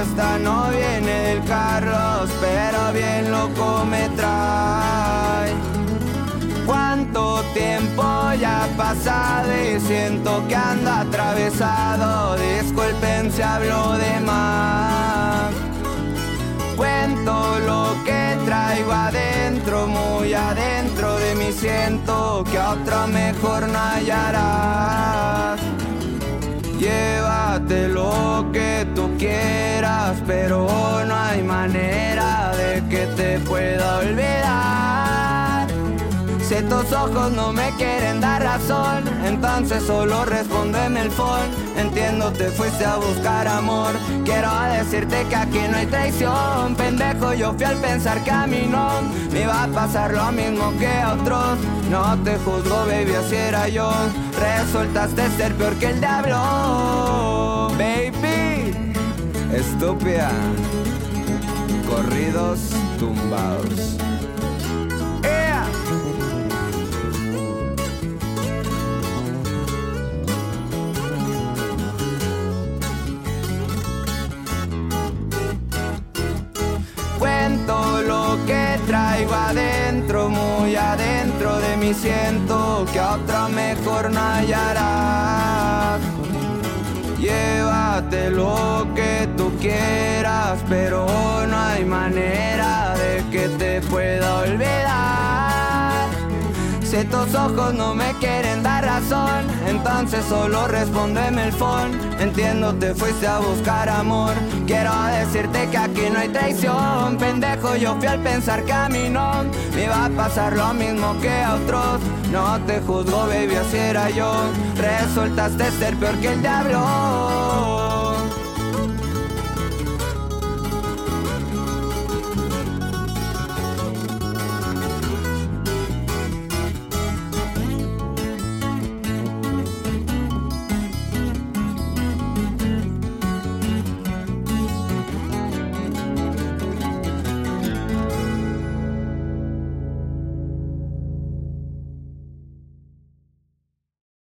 pasta no viene del Carlos, pero bien loco me trae. ¿Cuánto tiempo ya ha pasado y siento que ando atravesado? Disculpen si hablo de más. Cuento lo que traigo adentro, muy adentro de mí siento que a otra mejor no hallarás. Llévate lo que tú quieras, pero no hay manera de que te pueda olvidar. Si tus ojos no me quieren dar razón, entonces solo respóndeme el phone. Entiendo, te fuiste a buscar amor. Quiero decirte que aquí no hay traición. Pendejo, yo fui al pensar que a mí no me iba a pasar lo mismo que a otros. No te juzgo, baby, así era yo. Resultaste ser peor que el diablo. Baby, estúpida. Corridos tumbados. Cuento lo que traigo adentro, muy adentro de mí siento que a otra mejor no hallarás. Llévate lo que tú quieras, pero no hay manera de que te pueda olvidar. Si tus ojos no me quieren dar razón, entonces solo respóndeme el phone. Entiendo, te fuiste a buscar amor. Quiero decirte que aquí no hay traición. Pendejo, yo fui al pensar que a mí no me iba a pasar lo mismo que a otros. No te juzgo, baby, así era yo. Resultaste ser peor que el diablo.